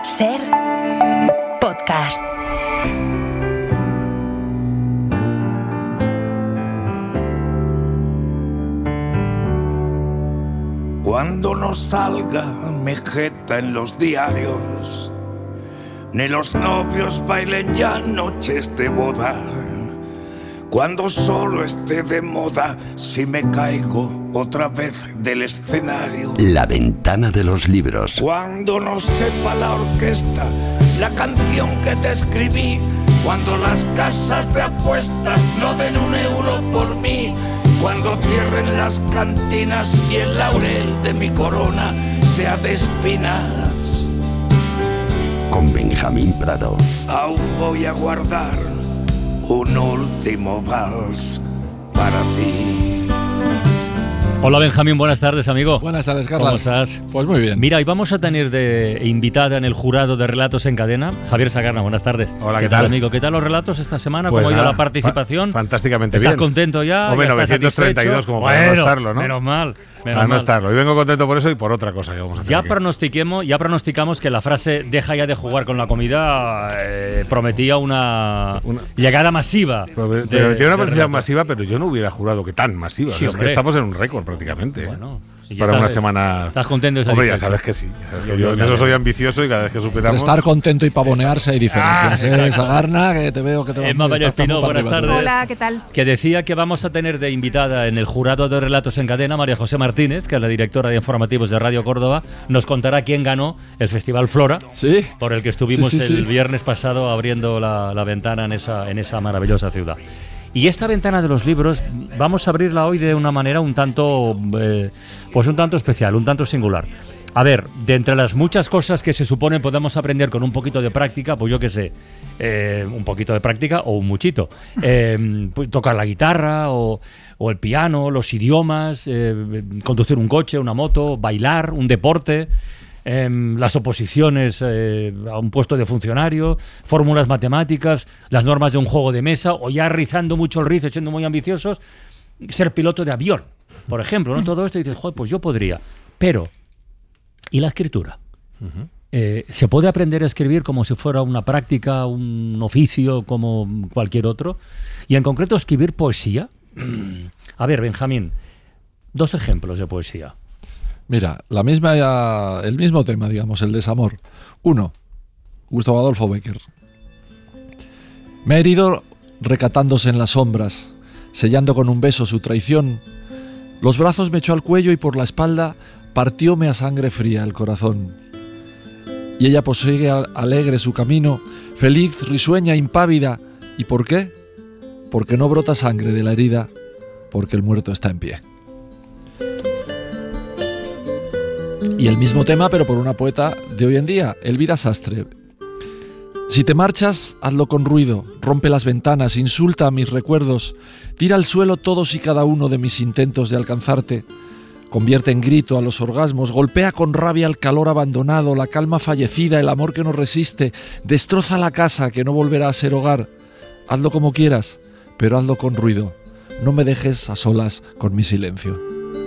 Ser podcast. Cuando no salga mi jeta en los diarios, ni los novios bailen ya noches de boda, cuando solo esté de moda si me caigo otra vez del escenario, La ventana de los libros. cuando no sepa la orquesta la canción que te escribí, cuando las casas de apuestas no den €1 por mí, cuando cierren las cantinas y el laurel de mi corona sea de espinas, Con Benjamín Prado. aún voy a guardar un último vals para ti. Hola Benjamín, buenas tardes, amigo. Buenas tardes, Carlos. ¿Cómo estás? Pues muy bien. Mira, hoy vamos a tener de invitada en el jurado de Relatos en Cadena Javier Sagarna. Buenas tardes. Hola, ¿qué tal? amigo? ¿Qué tal los relatos esta semana? Pues ¿Cómo ha ido nada, la participación? fantásticamente ¿Estás bien. contento ya? Hombre, ¿Ya estás 932 satisfecho? como para no estarlo, ¿no? Menos mal. Para no estarlo. Hoy vengo contento por eso y por otra cosa que vamos a hacer Ya aquí. pronosticamos que la frase "deja ya de jugar con la comida" prometía una llegada masiva. Pero de tiene una participación relatos. masiva, pero yo no hubiera jurado que tan masiva. Sí, Es que hombre. estamos en un récord prácticamente. Bueno, y ya para una estás- semana. ¿Estás contento y Hombre, ya satisfecho? sabes que sí. Yo en eso soy ambicioso y cada vez que Por superamos. estar contento y pavonearse hay diferencias. exacto. Sagarna, que te veo que te vas Emma muy- Valle estás muy Espino, para buenas arriba. tardes. Hola, ¿qué tal? Que decía que vamos a tener de invitada en el jurado de Relatos en Cadena María José Martínez, que es la directora de informativos de Radio Córdoba. Nos contará quién ganó el Festival Flora, Sí. por el que estuvimos Sí, sí, el sí. viernes pasado abriendo la ventana en esa maravillosa ciudad. Y esta ventana de los libros vamos a abrirla hoy de una manera un tanto especial, un tanto singular. A ver, de entre las muchas cosas que se supone podemos aprender con un poquito de práctica, pues yo qué sé, un poquito de práctica o un muchito. Pues tocar la guitarra o el piano, los idiomas, conducir un coche, una moto, bailar, un deporte, las oposiciones a un puesto de funcionario, fórmulas matemáticas, las normas de un juego de mesa, o ya rizando mucho el rizo, siendo muy ambiciosos, ser piloto de avión, por ejemplo, ¿no? Todo esto y dices, joder, pues yo podría. Pero, ¿y la escritura? ¿Se puede aprender a escribir como si fuera una práctica, un oficio como cualquier otro? Y en concreto, escribir poesía. A ver, Benjamín, 2 ejemplos de poesía. Mira, el mismo tema, digamos, el desamor. 1. Gustavo Adolfo Bécquer. Me he herido recatándose en las sombras, sellando con un beso su traición. Los brazos me echó al cuello y por la espalda partióme a sangre fría el corazón. Y ella prosigue alegre su camino, feliz, risueña, impávida. ¿Y por qué? Porque no brota sangre de la herida, porque el muerto está en pie. Y el mismo tema, pero por una poeta de hoy en día, Elvira Sastre. Si te marchas, hazlo con ruido, rompe las ventanas, insulta a mis recuerdos, tira al suelo todos y cada uno de mis intentos de alcanzarte, convierte en grito a los orgasmos, golpea con rabia el calor abandonado, la calma fallecida, el amor que no resiste, destroza la casa que no volverá a ser hogar. Hazlo como quieras, pero hazlo con ruido, no me dejes a solas con mi silencio.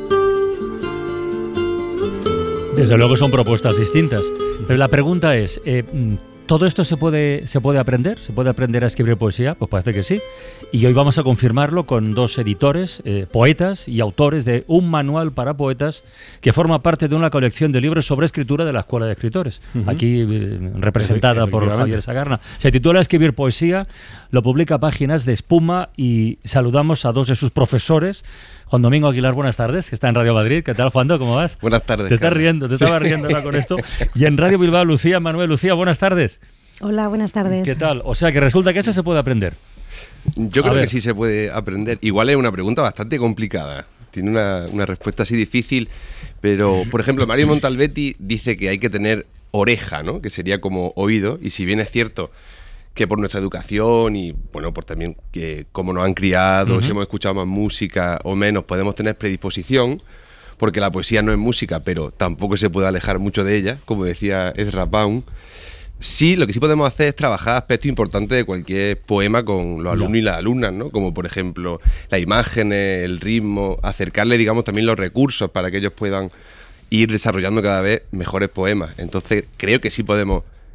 Desde luego son propuestas distintas. Pero la pregunta es, ¿todo esto se puede aprender? ¿Se puede aprender a escribir poesía? Pues parece que sí. Y hoy vamos a confirmarlo con 2 editores, poetas y autores de un manual para poetas que forma parte de una colección de libros sobre escritura de la Escuela de Escritores, aquí representada por Javier Sagarna. Se titula Escribir poesía, lo publica Páginas de Espuma y saludamos a 2 de sus profesores. Juan Domingo Aguilar, buenas tardes, que está en Radio Madrid. ¿Qué tal, Juan? ¿Cómo vas? Buenas tardes. Te estás Carlos. riendo, te estaba riendo ahora con esto. Y en Radio Bilbao, Lucía Manuel. Lucía, buenas tardes. Hola, buenas tardes. ¿Qué tal? O sea que resulta que eso se puede aprender. Yo A creo ver. que sí se puede aprender. Igual es una pregunta bastante complicada. Tiene una respuesta así difícil. Pero, por ejemplo, Mario Montalbetti dice que hay que tener oreja, ¿no? Que sería como oído. Y si bien es cierto que por nuestra educación y, bueno, por también que como nos han criado, si hemos escuchado más música o menos, podemos tener predisposición, porque la poesía no es música, pero tampoco se puede alejar mucho de ella, como decía Ezra Pound. Sí, lo que sí podemos hacer es trabajar aspectos importantes de cualquier poema con los alumnos y las alumnas, ¿no? Como por ejemplo las imágenes, el ritmo, acercarle, digamos, también los recursos para que ellos puedan ir desarrollando cada vez mejores poemas. Entonces creo que sí podemos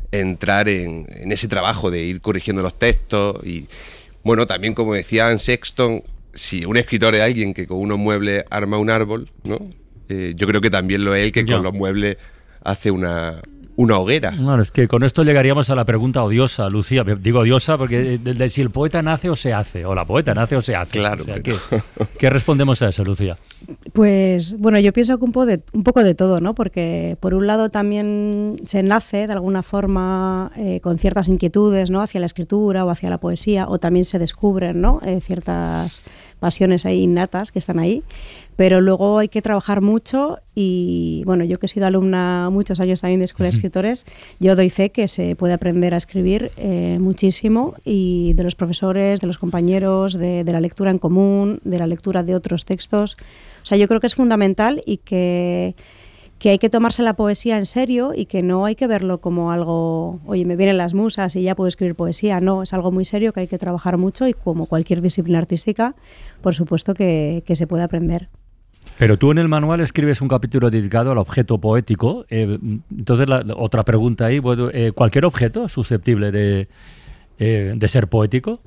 entrar en ese trabajo de ir corrigiendo los textos y, bueno, también como decía Anne Sexton, si un escritor es alguien que con unos muebles arma un árbol, ¿no? Yo creo que también lo es él que con los muebles hace una hoguera. Bueno, es que con esto llegaríamos a la pregunta odiosa, Lucía. Digo odiosa porque de si el poeta nace o se hace, o la poeta nace o se hace. Claro. O sea, ¿qué respondemos a eso, Lucía? Pues bueno, yo pienso que un poco de todo, ¿no? Porque por un lado también se nace de alguna forma con ciertas inquietudes, ¿no? Hacia la escritura o hacia la poesía, o también se descubren, ¿no? Ciertas pasiones ahí innatas que están ahí. Pero luego hay que trabajar mucho y, bueno, yo que he sido alumna muchos años también de Escuela de Escritores, yo doy fe que se puede aprender a escribir muchísimo, y de los profesores, de los compañeros, de la lectura en común, de la lectura de otros textos. O sea, yo creo que es fundamental y que hay que tomarse la poesía en serio y que no hay que verlo como algo, oye, me vienen las musas y ya puedo escribir poesía. No, es algo muy serio que hay que trabajar mucho y como cualquier disciplina artística, por supuesto que se puede aprender. Pero tú en el manual escribes un capítulo dedicado al objeto poético. Entonces, otra pregunta ahí, ¿cualquier objeto es susceptible de ser poético?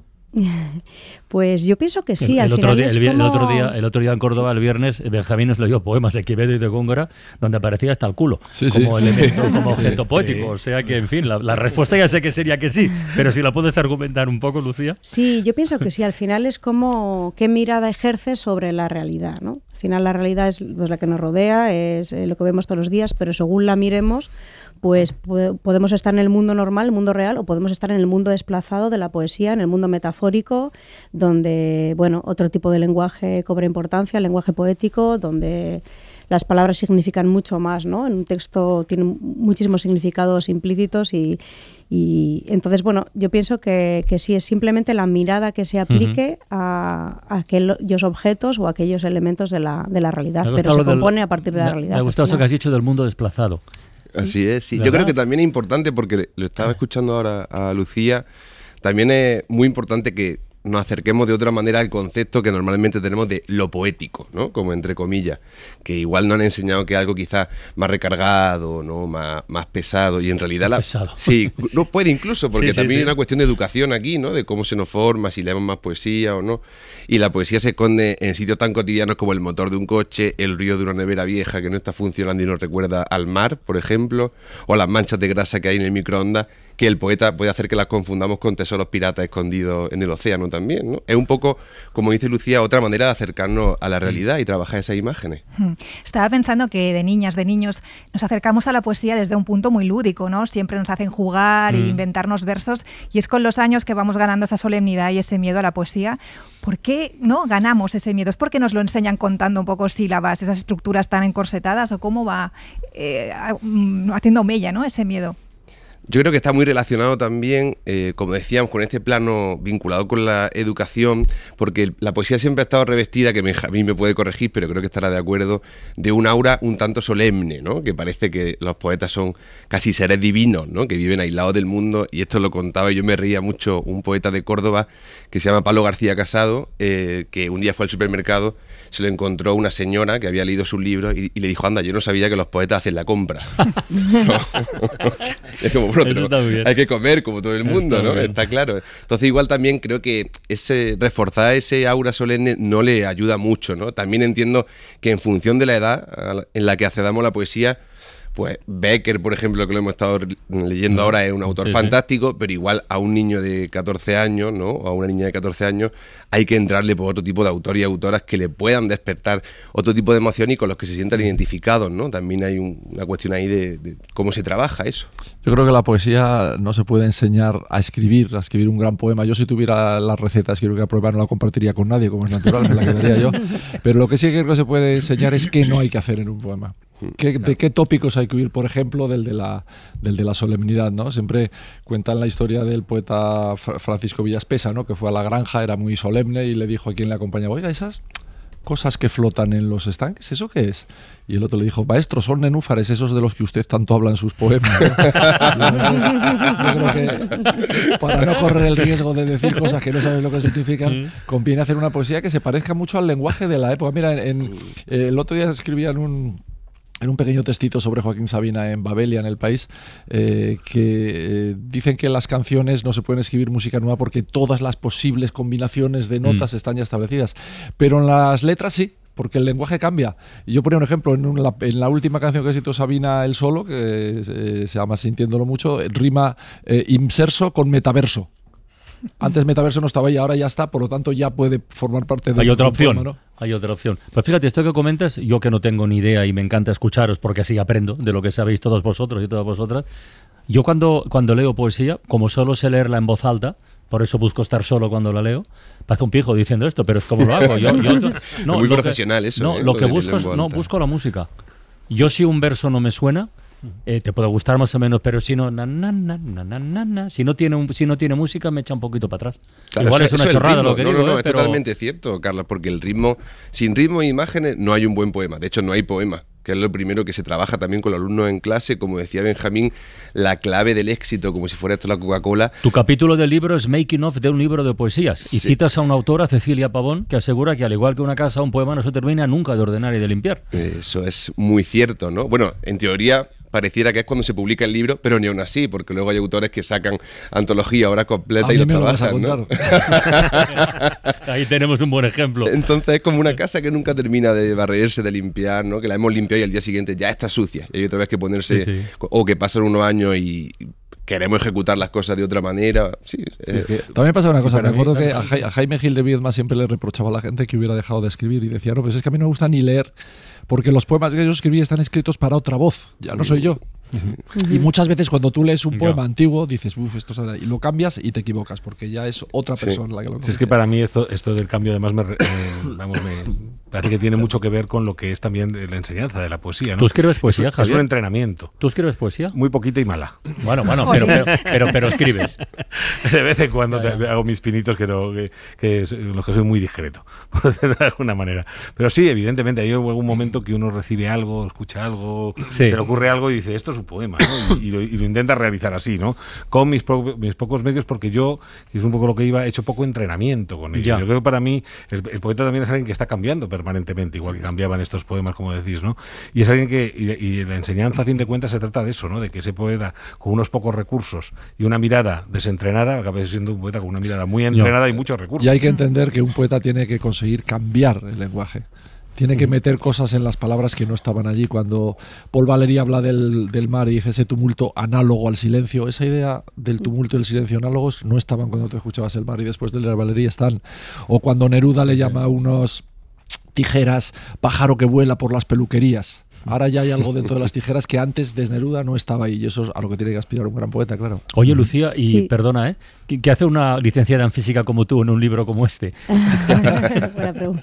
Pues yo pienso que sí. El otro día en Córdoba, el viernes, Benjamín nos leyó poemas de Quevedo y de Góngora donde aparecía hasta el culo como elemento, como objeto poético. O sea que, en fin, la respuesta ya sé que sería que sí, pero si la puedes argumentar un poco, Lucía. Sí, yo pienso que sí. Al final es como qué mirada ejerces sobre la realidad, ¿no? Al final la realidad es pues la que nos rodea, es lo que vemos todos los días, pero según la miremos, pues podemos estar en el mundo normal, el mundo real, o podemos estar en el mundo desplazado de la poesía, en el mundo metafórico, donde, bueno, otro tipo de lenguaje cobra importancia, el lenguaje poético, donde las palabras significan mucho más, ¿no? En un texto tienen muchísimos significados implícitos y entonces, bueno, yo pienso que sí, es simplemente la mirada que se aplique a aquellos objetos o a aquellos elementos de la realidad, pero se compone a partir de la realidad. Me ha gustado eso que has dicho del mundo desplazado. Así es, sí. ¿Verdad? Yo creo que también es importante, porque lo estaba escuchando ahora a Lucía, también es muy importante que nos acerquemos de otra manera al concepto que normalmente tenemos de lo poético, ¿no? Como entre comillas, que igual nos han enseñado que es algo quizás más recargado, ¿no? Más pesado, y en realidad pesado. Sí, no puede incluso, porque también hay sí. una cuestión de educación aquí, ¿no? De cómo se nos forma, si leemos más poesía o no. Y la poesía se esconde en sitios tan cotidianos como el motor de un coche, el ruido de una nevera vieja que no está funcionando y nos recuerda al mar, por ejemplo, o las manchas de grasa que hay en el microondas, que el poeta puede hacer que las confundamos con tesoros piratas escondidos en el océano también, ¿no? Es un poco, como dice Lucía, otra manera de acercarnos a la realidad y trabajar esas imágenes. Estaba pensando que de niñas, de niños, nos acercamos a la poesía desde un punto muy lúdico, ¿no? Siempre nos hacen jugar e inventarnos versos, y es con los años que vamos ganando esa solemnidad y ese miedo a la poesía. ¿Por qué no ganamos ese miedo? ¿Es porque nos lo enseñan contando un poco sílabas, esas estructuras tan encorsetadas, o cómo va haciendo mella, ¿no? Ese miedo? Yo creo que está muy relacionado también, como decíamos, con este plano vinculado con la educación, porque la poesía siempre ha estado revestida, que Benjamín me puede corregir, pero creo que estará de acuerdo, de un aura un tanto solemne, ¿no? Que parece que los poetas son casi seres divinos, ¿no? Que viven aislados del mundo, y esto lo contaba y yo me reía mucho, un poeta de Córdoba que se llama Pablo García Casado, que un día fue al supermercado, se lo encontró una señora que había leído sus libros y le dijo: anda, yo no sabía que los poetas hacen la compra. Es como, bueno, hay que comer como todo el mundo, ¿no? Está claro. Entonces igual también creo que reforzar ese aura solemne no le ayuda mucho, ¿no? También entiendo que en función de la edad en la que accedamos a la poesía, pues Becker, por ejemplo, que lo hemos estado leyendo ahora, es un autor fantástico, pero igual a un niño de 14 años, ¿no? O a una niña de 14 años hay que entrarle por otro tipo de autores y autoras que le puedan despertar otro tipo de emoción y con los que se sientan identificados, ¿no? También hay una cuestión ahí de cómo se trabaja eso. Yo creo que la poesía no se puede enseñar a escribir un gran poema. Yo, si tuviera las recetas, creo que a prueba no la compartiría con nadie, como es natural, me la quedaría yo. Pero lo que sí creo que se puede enseñar es qué no hay que hacer en un poema. ¿De qué tópicos hay que huir? Por ejemplo, del de la solemnidad, ¿no? Siempre cuentan la historia del poeta Francisco Villaspesa, ¿no? Que fue a la granja, era muy solemne, y le dijo a quien le acompañaba: oiga, esas cosas que flotan en los estanques, ¿eso qué es? Y el otro le dijo: maestro, son nenúfares, esos de los que usted tanto habla en sus poemas, ¿no? Yo creo que para no correr el riesgo de decir cosas que no sabes lo que significan, conviene hacer una poesía que se parezca mucho al lenguaje de la época. Mira, el otro día escribían en un pequeño textito sobre Joaquín Sabina en Babelia, en El País, que dicen que las canciones no se pueden escribir música nueva porque todas las posibles combinaciones de notas están ya establecidas. Pero en las letras sí, porque el lenguaje cambia. Y yo ponía un ejemplo, en la última canción que ha escrito Sabina él solo, que se llama Sintiéndolo Mucho, rima inserso con metaverso. Antes metaverso no estaba ahí, ahora ya está, por lo tanto ya puede formar parte de... Hay otra opción, poema, ¿no? Hay otra opción. Pues fíjate, esto que comentas, yo que no tengo ni idea y me encanta escucharos porque así aprendo de lo que sabéis todos vosotros y todas vosotras. Yo cuando leo poesía, como solo sé leerla en voz alta, por eso busco estar solo cuando la leo, parece un pijo diciendo esto, pero es como lo hago. No, muy profesional eso. No, lo que busco es, busco la música. Yo si un verso no me suena, te puede gustar más o menos, pero si no, si no tiene música me echa un poquito para atrás. Claro, igual es una chorrada lo que digo. No, es totalmente cierto, Carla, porque sin ritmo e imágenes no hay un buen poema. De hecho, no hay poema, que es lo primero que se trabaja también con los alumnos en clase, como decía Benjamín, la clave del éxito, como si fuera esto la Coca-Cola. Tu capítulo del libro es Making of de un libro de poesías, y citas a una autora, Cecilia Pavón, que asegura que al igual que una casa, un poema no se termina nunca de ordenar y de limpiar. Eso es muy cierto, ¿no? Bueno, en teoría pareciera que es cuando se publica el libro, pero ni aún así, porque luego hay autores que sacan antología ahora completa y lo trabajan, ¿no? Ahí tenemos un buen ejemplo. Entonces es como una casa que nunca termina de barrerse, de limpiar, ¿no? Que la hemos limpiado y al día siguiente ya está sucia. Y hay otra vez que ponerse, o que pasan unos años y queremos ejecutar las cosas de otra manera. Es que también pasa una cosa, me acuerdo que a Jaime Gil de Viedma siempre le reprochaba a la gente que hubiera dejado de escribir y decía, no, pues es que a mí no me gusta ni leer, porque los poemas que yo escribí están escritos para otra voz, ya no soy yo. Y muchas veces cuando tú lees un poema antiguo dices, esto es... y lo cambias y te equivocas, porque ya es otra persona la que lo conoce. Es que para mí esto del cambio además me parece que tiene mucho que ver con lo que es también la enseñanza de la poesía, ¿no? ¿Tú escribes poesía, Javier? Es un entrenamiento. ¿Tú escribes poesía? Muy poquita y mala. Bueno, pero escribes. De vez en cuando hago mis pinitos que en los que soy muy discreto, por decirlo de alguna manera. Pero sí, evidentemente, hay algún momento que uno recibe algo, escucha algo, se le ocurre algo y dice, esto es un poema, ¿no? y lo intenta realizar así, ¿no? Con mis pocos medios, porque yo, y es un poco lo que iba, he hecho poco entrenamiento con ello. Yo creo que para mí el poeta también es alguien que está cambiando permanentemente, igual que cambiaban estos poemas, como decís, ¿no? Y es alguien que, y la enseñanza a fin de cuentas se trata de eso, ¿no? De que ese poeta con unos pocos recursos y una mirada desentrenada acabe siendo un poeta con una mirada muy entrenada y muchos recursos. Y hay que entender que un poeta tiene que conseguir cambiar el lenguaje. Tiene que meter cosas en las palabras que no estaban allí. Cuando Paul Valéry habla del mar y dice ese tumulto análogo al silencio, esa idea del tumulto y el silencio análogos no estaban cuando te escuchabas el mar y después de leer Valéry están. O cuando Neruda le llama a unos tijeras pájaro que vuela por las peluquerías. Ahora ya hay algo dentro de las tijeras que antes de Neruda no estaba ahí, y eso es a lo que tiene que aspirar un gran poeta, claro. Oye, Lucía, y perdona, ¿qué hace una licenciada en física como tú en un libro como este? Buena pregunta.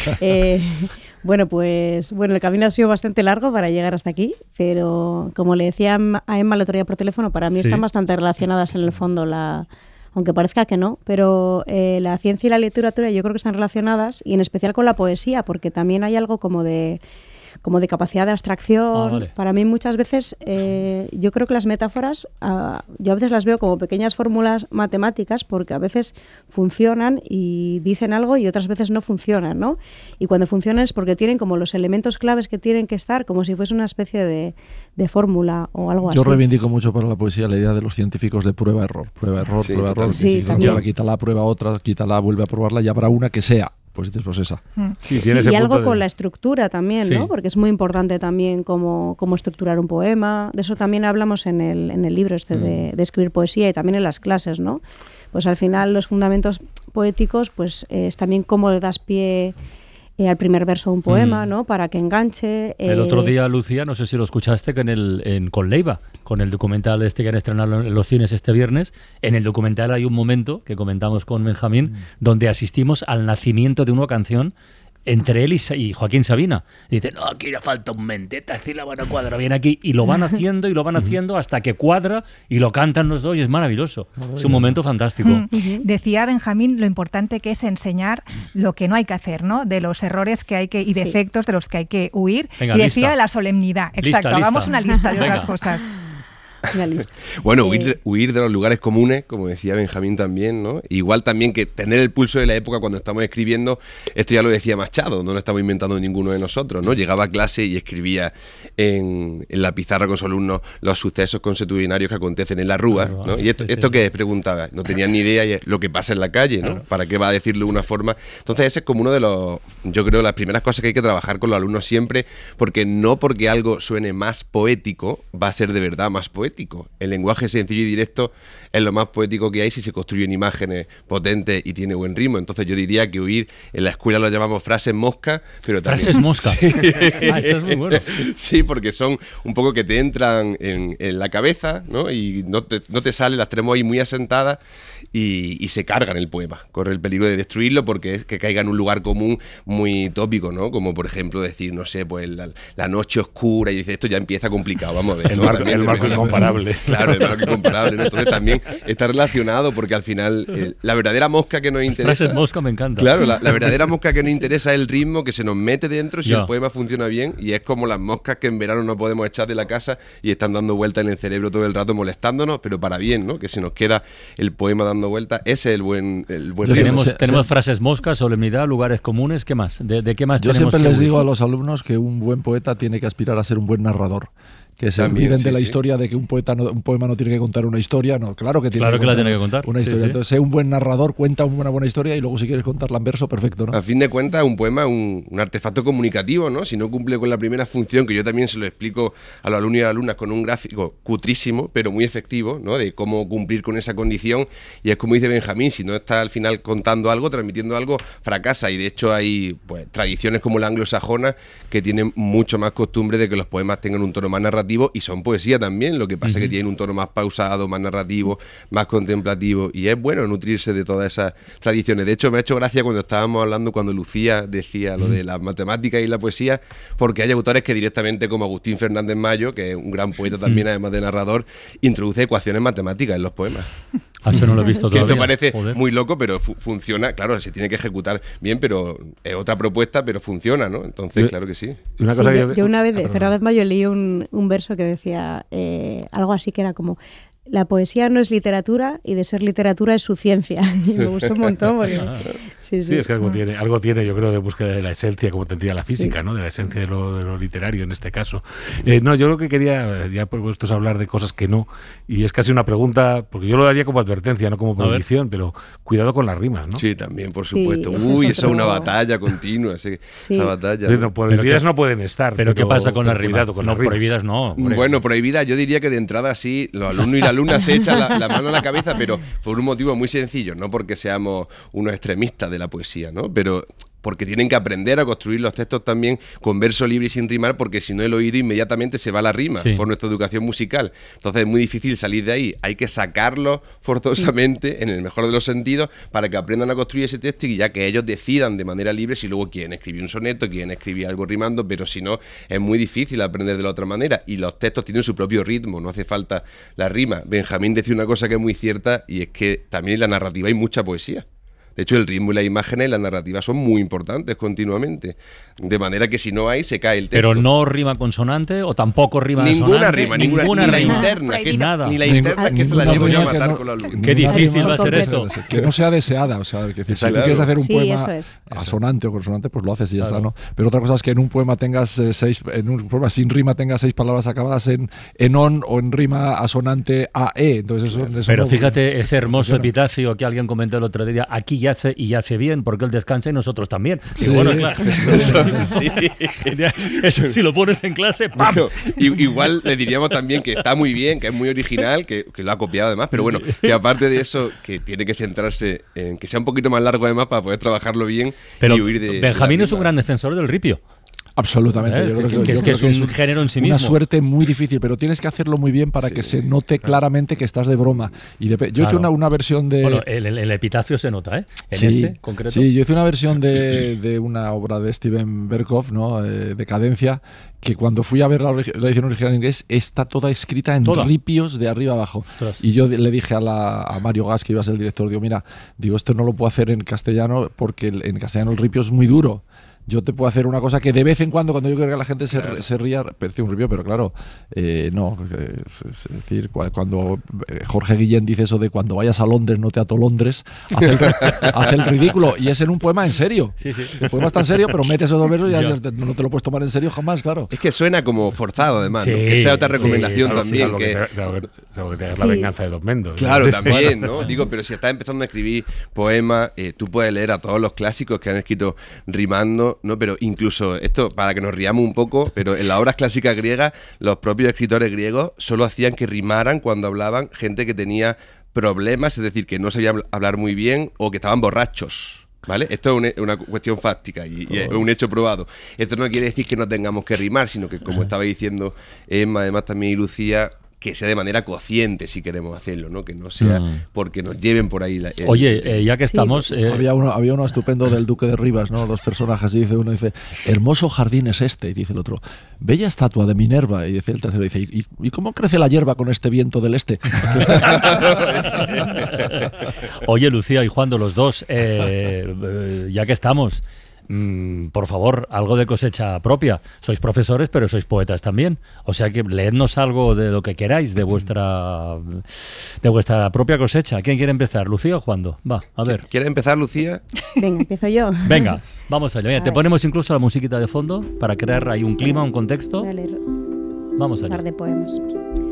El camino ha sido bastante largo para llegar hasta aquí, pero como le decía a Emma el otro día por teléfono, para mí están bastante relacionadas en el fondo, aunque parezca que no, pero la ciencia y la literatura yo creo que están relacionadas, y en especial con la poesía, porque también hay algo como de capacidad de abstracción. Vale. Para mí muchas veces yo creo que las metáforas yo a veces las veo como pequeñas fórmulas matemáticas, porque a veces funcionan y dicen algo y otras veces no funcionan, ¿no? Y cuando funcionan es porque tienen como los elementos claves que tienen que estar, como si fuese una especie de fórmula o algo así. Yo reivindico mucho para la poesía la idea de los científicos de prueba-error. Prueba-error, prueba-error. Sí, ahora quítala, prueba otra, quítala, vuelve a probarla y habrá una que sea. Pues esa. Y algo con la estructura también, ¿no? Porque es muy importante también cómo estructurar un poema. De eso también hablamos en el libro de escribir poesía, y también en las clases, ¿no? Pues al final los fundamentos poéticos pues es también cómo le das pie al primer verso de un poema, ¿no? Para que enganche. El otro día, Lucía, no sé si lo escuchaste, que con Leiva, con el documental que han estrenado en los cines este viernes, en el documental hay un momento que comentamos con Benjamín, donde asistimos al nacimiento de una canción entre él y Joaquín Sabina. Y dice, no, aquí le falta un menteta, sílaba no cuadra bien aquí, y lo van haciendo hasta que cuadra y lo cantan los dos y es maravilloso. Es un momento fantástico. Decía Benjamín lo importante que es enseñar lo que no hay que hacer, ¿no? De los errores que hay que y defectos de los que hay que huir. Venga, y decía lista. la solemnidad. Exacto, hagamos una lista de otras cosas. una lista. Bueno, huir de los lugares comunes, como decía Benjamín también, ¿no? Igual también que tener el pulso de la época cuando estamos escribiendo, esto ya lo decía Machado, no lo estamos inventando ninguno de nosotros, ¿no? Llegaba a clase y escribía en la pizarra con sus alumnos los sucesos consuetudinarios que acontecen en la Rúa, ¿no? Y esto que preguntaba, no tenían ni idea de lo que pasa en la calle, ¿no? Claro. ¿Para qué va a decirlo de una forma? Entonces ese es como uno de los, yo creo, las primeras cosas que hay que trabajar con los alumnos siempre, porque no porque algo suene más poético va a ser de verdad más poético. El lenguaje sencillo y directo es lo más poético que hay si se construyen imágenes potentes y tiene buen ritmo. Entonces yo diría que huir, en la escuela lo llamamos frases mosca, pero también... ¿Frases mosca? Sí. Esto es muy bueno. Sí, porque son un poco que te entran en la cabeza, ¿no? Y no te sale, las tenemos ahí muy asentadas y se cargan el poema. Corre el peligro de destruirlo porque es que caiga en un lugar común muy tópico, ¿no? Como por ejemplo decir, no sé, pues la noche oscura, y dice, esto ya empieza complicado, vamos a ver. ¿no? El marco incomparable. Claro, el marco incomparable, ¿no? Entonces también está relacionado porque al final la verdadera mosca que nos interesa... Frases mosca me encanta. Claro, la verdadera mosca que nos interesa es el ritmo que se nos mete dentro si el poema funciona bien, y es como las moscas que en verano no podemos echar de la casa y están dando vueltas en el cerebro todo el rato molestándonos, pero para bien, ¿no? Que se nos queda el poema dando vueltas. Ese es el buen tenemos frases moscas, solemnidad, lugares comunes. ¿Qué más? ¿De qué más yo tenemos? Yo siempre les digo a los alumnos que un buen poeta tiene que aspirar a ser un buen narrador. Que se olviden de la historia de que un poema no tiene que contar una historia. No, claro que tiene que contar una historia. Entonces, sé un buen narrador, cuenta una buena historia y luego si quieres contarla en verso, perfecto, ¿no? A fin de cuentas, un poema es un artefacto comunicativo, ¿no? Si no cumple con la primera función, que yo también se lo explico a los alumnos y a las alumnas con un gráfico cutrísimo, pero muy efectivo, ¿no? De cómo cumplir con esa condición. Y es como dice Benjamín, si no está al final contando algo, transmitiendo algo, fracasa. Y de hecho hay pues tradiciones como la anglosajona que tienen mucho más costumbre de que los poemas tengan un tono más narrativo, y son poesía también, lo que pasa es que tienen un tono más pausado, más narrativo, más contemplativo, y es bueno nutrirse de todas esas tradiciones. De hecho, me ha hecho gracia cuando estábamos hablando, cuando Lucía decía lo de las matemáticas y la poesía, porque hay autores que directamente, como Agustín Fernández Mayo, que es un gran poeta también, además de narrador, introduce ecuaciones matemáticas en los poemas. Eso no lo he visto todavía. Esto parece muy loco, pero funciona. Claro, se tiene que ejecutar bien, pero es otra propuesta, pero funciona, ¿no? Entonces, claro que sí. Una cosa yo una vez de Fernández Mayo leí un verso que decía algo así que era como: la poesía no es literatura y de ser literatura es su ciencia. Y me gustó un montón porque... Sí, es que algo tiene, yo creo, de búsqueda de la esencia, como tendría la física, ¿no? De la esencia de lo literario en este caso. No, yo lo que quería, ya puestos a hablar de cosas que no, y es casi una pregunta, porque yo lo daría como advertencia, no como prohibición, pero cuidado con las rimas, ¿no? Sí, también, por supuesto. Eso es una batalla continua, esa batalla. ¿no? Prohibidas no pueden estar. Pero ¿qué pasa con las rimas? No, prohibidas no. Hombre. Bueno, prohibidas, yo diría que de entrada sí, los alumnos y las alumnas se echan la mano a la cabeza, pero por un motivo muy sencillo, no porque seamos unos extremistas de la poesía, ¿no? Pero porque tienen que aprender a construir los textos también con verso libre y sin rimar, porque si no el oído inmediatamente se va a la rima por nuestra educación musical. Entonces es muy difícil salir de ahí. Hay que sacarlos forzosamente, en el mejor de los sentidos, para que aprendan a construir ese texto y ya que ellos decidan de manera libre si luego quieren escribir un soneto, quieren escribir algo rimando, pero si no, es muy difícil aprender de la otra manera. Y los textos tienen su propio ritmo, no hace falta la rima. Benjamín decía una cosa que es muy cierta, y es que también en la narrativa hay mucha poesía. De hecho, el ritmo y las imágenes y la narrativa son muy importantes continuamente. De manera que si no hay, se cae el texto. Pero no rima consonante o tampoco rima ninguna sonante. Rima, ni la interna. Nada. Ni la interna, que se la llevo yo a matar con la luz. Qué difícil va a ser esto. Que no sea deseada. O sea, que si tú quieres hacer un poema asonante o consonante, pues lo haces y ya está, ¿no? Pero otra cosa es que en un poema tengas en un poema sin rima tengas 6 palabras acabadas en on o en rima asonante a e. Entonces eso pero fíjate ese hermoso epitafio que alguien comentó el otro día. Aquí yace y yace bien, porque él descansa y nosotros también. Sí. Y bueno, claro. Eso si lo pones en clase, ¡pam! Bueno, igual le diríamos también que está muy bien, que es muy original, que lo ha copiado además, pero bueno, que aparte de eso, que tiene que centrarse en que sea un poquito más largo además para poder trabajarlo bien y huir de... Benjamín es un gran defensor del ripio. Absolutamente. Yo creo que es un género en sí mismo. Una suerte muy difícil, pero tienes que hacerlo muy bien para que se note claramente que estás de broma. Yo hice una versión de... Bueno, el epitafio se nota, ¿eh? Concreto. Sí, yo hice una versión de una obra de Steven Berkoff, ¿no? Decadencia, que cuando fui a ver la edición original en inglés está toda escrita en ripios de arriba abajo. Ostras. Y yo le dije a Mario Gas, que iba a ser el director, digo, esto no lo puedo hacer en castellano porque en castellano el ripio es muy duro. Yo te puedo hacer una cosa que de vez en cuando yo creo que la gente se ría, parece un review, pero claro, no. Es decir, cuando Jorge Guillén dice eso de cuando vayas a Londres no te atolondres, hace el ridículo. Y es en un poema en serio. Sí. El poema está en serio, pero metes esos versos y ya no te lo puedes tomar en serio jamás, claro. Es que suena como forzado, además, ¿no? Esa es otra recomendación también. Salvo que te hagas La venganza de Dos Mendos. Claro, también, ¿no? Digo, pero si estás empezando a escribir poemas, tú puedes leer a todos los clásicos que han escrito rimando, ¿no? Pero incluso esto, para que nos riamos un poco, pero en las obras clásicas griegas, los propios escritores griegos solo hacían que rimaran cuando hablaban gente que tenía problemas, es decir, que no sabía hablar muy bien o que estaban borrachos. ¿Vale? Esto es una cuestión fáctica y es un hecho probado. Esto no quiere decir que no tengamos que rimar, sino que, como estaba diciendo Emma, además también y Lucía, que sea de manera consciente si queremos hacerlo, ¿no? Que no sea porque nos lleven por ahí. Oye, ya que estamos... Había uno estupendo del Duque de Rivas, ¿no? Dos personajes, y dice uno, dice, hermoso jardín es este, y dice el otro, bella estatua de Minerva, y dice el tercero, dice, ¿y cómo crece la hierba con este viento del este? Oye, Lucía y Juan, los dos, ya que estamos... por favor, algo de cosecha propia. Sois profesores, pero sois poetas también. O sea que leednos algo de lo que queráis, de vuestra propia cosecha. ¿Quién quiere empezar? ¿Lucía o Juan? Va, a ver. ¿Quieres empezar, Lucía? Venga, empiezo yo. Venga, vamos allá. Mira, te ponemos incluso la musiquita de fondo para crear ahí un clima, un contexto. Voy a leer vamos allá. Un par de poemas.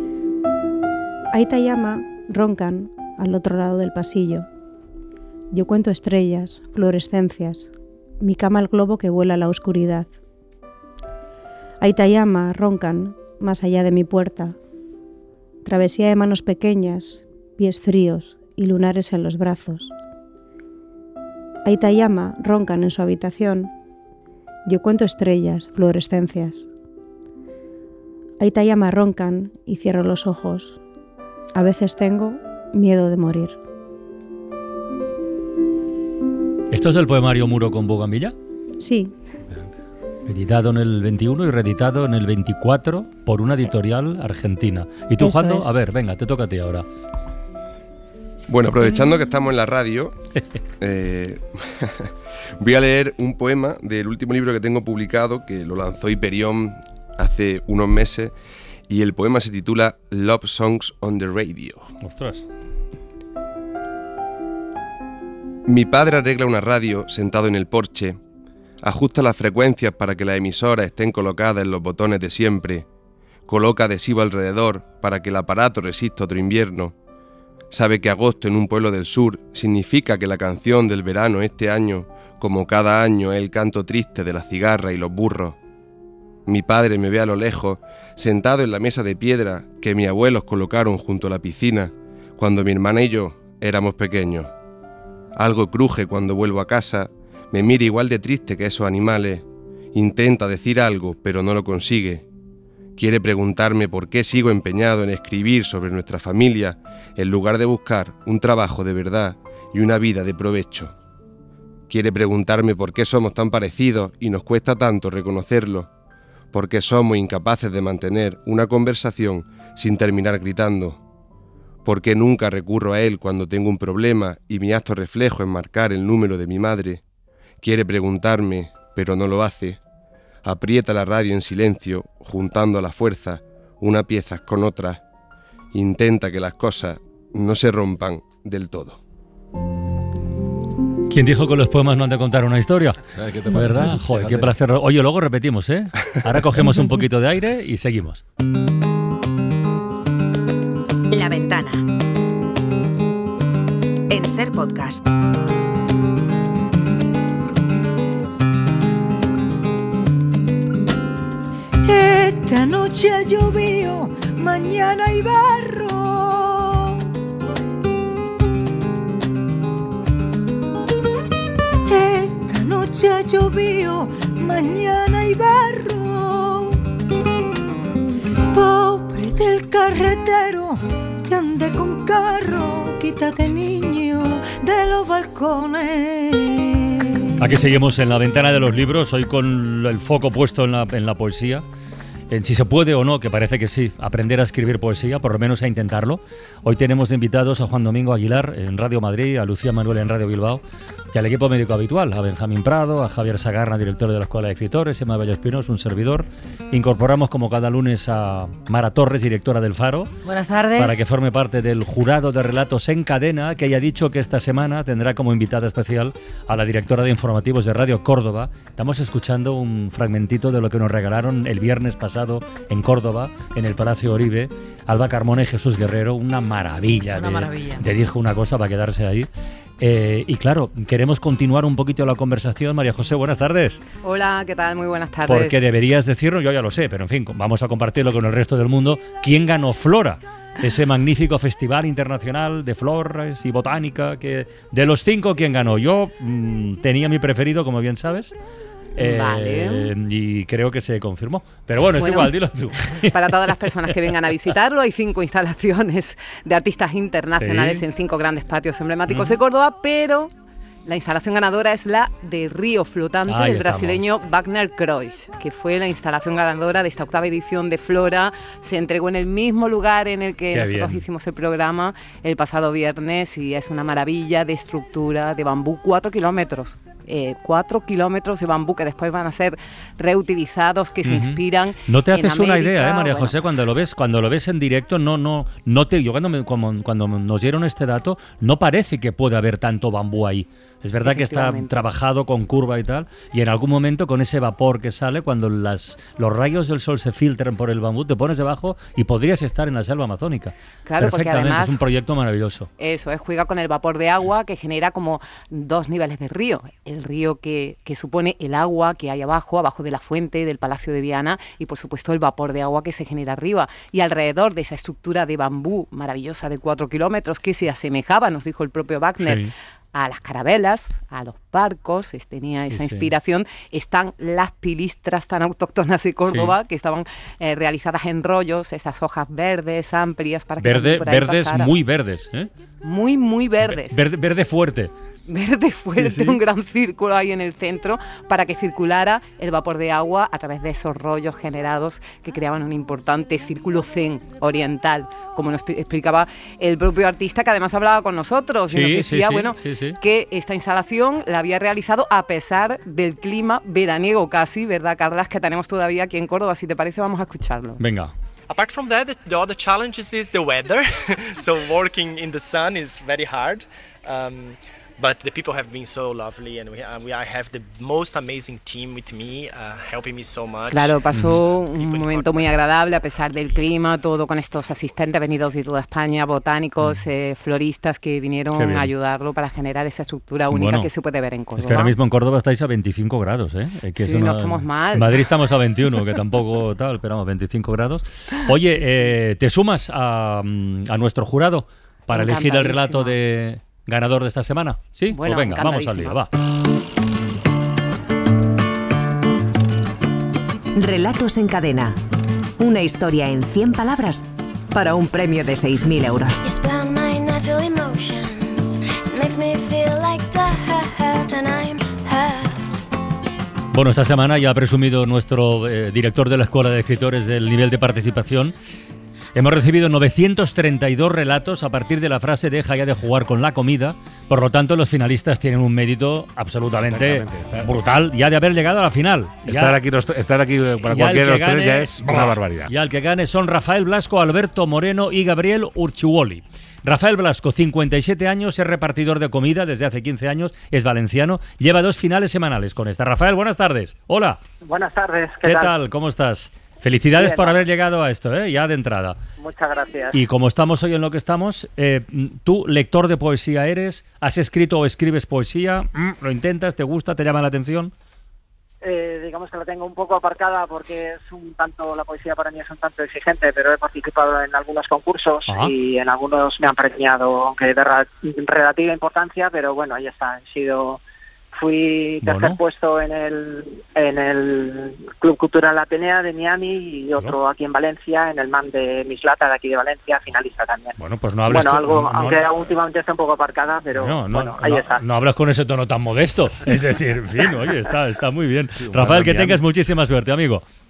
Aitayama roncan al otro lado del pasillo. Yo cuento estrellas, fluorescencias. Mi cama el globo que vuela a la oscuridad. Aitayama roncan más allá de mi puerta. Travesía de manos pequeñas, pies fríos y lunares en los brazos. Aitayama roncan en su habitación. Yo cuento estrellas, fluorescencias. Aitayama roncan y cierro los ojos. A veces tengo miedo de morir. ¿Esto es el poemario Muro con Bougainvillea? Sí. Editado en el 21 y reeditado en el 24 por una editorial argentina. ¿Y tú, Juan? A ver, venga, te toca a ti ahora. Bueno, aprovechando que estamos en la radio, voy a leer un poema del último libro que tengo publicado, que lo lanzó Hiperión hace unos meses, y el poema se titula Love Songs on the Radio. ¡Ostras! Mi padre arregla una radio sentado en el porche, ajusta las frecuencias para que las emisoras estén colocadas en los botones de siempre, coloca adhesivo alrededor para que el aparato resista otro invierno. Sabe que agosto en un pueblo del sur significa que la canción del verano este año, como cada año, es el canto triste de la cigarra y los burros. Mi padre me ve a lo lejos, sentado en la mesa de piedra que mis abuelos colocaron junto a la piscina, cuando mi hermana y yo éramos pequeños. Algo cruje cuando vuelvo a casa, me mira igual de triste que esos animales, intenta decir algo, pero no lo consigue. Quiere preguntarme por qué sigo empeñado en escribir sobre nuestra familia, en lugar de buscar un trabajo de verdad y una vida de provecho. Quiere preguntarme por qué somos tan parecidos y nos cuesta tanto reconocerlo, por qué somos incapaces de mantener una conversación sin terminar gritando. ¿Por qué nunca recurro a él cuando tengo un problema y mi acto reflejo en marcar el número de mi madre? Quiere preguntarme, pero no lo hace. Aprieta la radio en silencio, juntando a la fuerza unas piezas con otras. Intenta que las cosas no se rompan del todo. ¿Quién dijo que los poemas no han de contar una historia? ¿Qué te ¿Verdad? parece? Joder, qué placer. Oye, luego repetimos, ¿eh? Ahora cogemos un poquito de aire y seguimos. La Ventana. En Ser Podcast. Esta noche ha llovido, mañana hay barro. Esta noche ha llovido, mañana hay barro. Pobre del carretero que ande con carro, quítate niño de los balcones. Aquí seguimos en La Ventana de los Libros, hoy con el foco puesto en la poesía. en si se puede o no, que parece que sí, aprender a escribir poesía, por lo menos a intentarlo. Hoy tenemos de invitados a Juan Domingo Aguilar en Radio Madrid, a Lucía Manuel en Radio Bilbao y al equipo médico habitual, a Benjamín Prado, a Javier Sagarna, director de la Escuela de Escritores, Emma Bello Espinos, un servidor. Incorporamos como cada lunes a Mara Torres, directora del Faro. Buenas tardes. Para que forme parte del jurado de relatos en cadena, que haya dicho que esta semana tendrá como invitada especial a la directora de informativos de Radio Córdoba. Estamos escuchando un fragmentito de lo que nos regalaron el viernes pasado en Córdoba, en el Palacio Oribe, Alba Carmona y Jesús Guerrero. Una maravilla. Te dijo una cosa para quedarse ahí. Y claro, queremos continuar un poquito la conversación. María José, buenas tardes. Hola, ¿qué tal? Muy buenas tardes. Porque deberías decirnos, yo ya lo sé, pero en fin, vamos a compartirlo con el resto del mundo. ¿Quién ganó Flora? Ese magnífico festival internacional de flores y botánica. Que de los 5, ¿quién ganó? Yo tenía mi preferido, como bien sabes. Vale. Y creo que se confirmó. Pero bueno, es igual, dilo tú. Para todas las personas que vengan a visitarlo, hay 5 instalaciones de artistas internacionales en 5 grandes patios emblemáticos de Córdoba, pero la instalación ganadora es la de Río Flotante, del brasileño Wagner Kroes, que fue la instalación ganadora de esta 8ª edición de Flora. Se entregó en el mismo lugar en el que nosotros hicimos el programa el pasado viernes y es una maravilla de estructura de bambú, 4 kilómetros. 4 kilómetros de bambú que después van a ser reutilizados, que se inspiran. No te haces en América, una idea, María José, cuando lo ves en directo, yo cuando nos dieron este dato, no parece que pueda haber tanto bambú ahí. Es verdad que está trabajado con curva y tal, y en algún momento con ese vapor que sale, cuando los rayos del sol se filtran por el bambú, te pones debajo y podrías estar en la selva amazónica. Claro, porque además es un proyecto maravilloso. Eso es, juega con el vapor de agua que genera como 2 niveles de río. El río que supone el agua que hay abajo de la fuente del Palacio de Viana, y por supuesto el vapor de agua que se genera arriba. Y alrededor de esa estructura de bambú maravillosa de 4 kilómetros que se asemejaba, nos dijo el propio Wagner, a las carabelas, a los barcos, tenía esa inspiración. Están las pilistras tan autóctonas de Córdoba, que estaban realizadas en rollos, esas hojas verdes, amplias, para que por ahí verdes, pasara. muy verdes, ¿eh? Muy verdes. Verde fuerte. Verde fuerte, un gran círculo ahí en el centro para que circulara el vapor de agua a través de esos rollos generados que creaban un importante círculo zen oriental, como nos explicaba el propio artista, que además hablaba con nosotros y nos decía que esta instalación la había realizado a pesar del clima veraniego casi, ¿verdad, Carlas? Que tenemos todavía aquí en Córdoba. Si te parece, vamos a escucharlo. Venga. Apart from that, the other challenges is the weather. So working in the sun is very hard. But the people have been so lovely, and I have the most amazing team with me, helping me so much. Claro, pasó un momento muy agradable a pesar del clima, todo con estos asistentes venidos de toda España, botánicos, floristas que vinieron a ayudarlo para generar esa estructura única que se puede ver en Córdoba. Es que ahora mismo en Córdoba estáis a 25 grados, ¿eh? Que sí, no estamos mal. En Madrid estamos a 21, que tampoco tal, pero vamos, 25 grados. Oye, ¿te sumas a nuestro jurado para elegir el relato de ganador de esta semana? ¿Sí? Bueno, pues venga, vamos al lío, va. Relatos en cadena. Una historia en 100 palabras para un premio de 6.000 euros. Bueno, esta semana ya ha presumido nuestro director de la Escuela de Escritores del nivel de participación. Hemos recibido 932 relatos a partir de la frase "deja ya de jugar con la comida". Por lo tanto, los finalistas tienen un mérito absolutamente brutal ya de haber llegado a la final. Estar aquí para cualquiera de los tres ya es una barbaridad. Ya el que gane son Rafael Blasco, Alberto Moreno y Gabriel Urchiuoli. Rafael Blasco, 57 años, es repartidor de comida desde hace 15 años, es valenciano, lleva 2 finales semanales con esta. Rafael, buenas tardes. Hola. Buenas tardes. ¿Qué tal? ¿Cómo estás? Felicidades por haber llegado a esto, ya de entrada. Muchas gracias. Y como estamos hoy en lo que estamos, tú, lector de poesía eres, ¿has escrito o escribes poesía? ¿Lo intentas? ¿Te gusta? ¿Te llama la atención? Digamos que la tengo un poco aparcada porque es un tanto, la poesía para mí es un tanto exigente, pero he participado en algunos concursos y en algunos me han premiado, aunque de relativa importancia, pero bueno, ahí está, fui tercer puesto en el Club Cultural Atenea de Miami y otro aquí en Valencia, en el MAM de Mislata, de aquí de Valencia, finalista también. Bueno, pues no hablas aunque aunque últimamente está un poco aparcada, pero ahí está. No hablas con ese tono tan modesto. Es decir, en fin, oye, está muy bien. Sí, Rafael, que tengas muchísima suerte, amigo.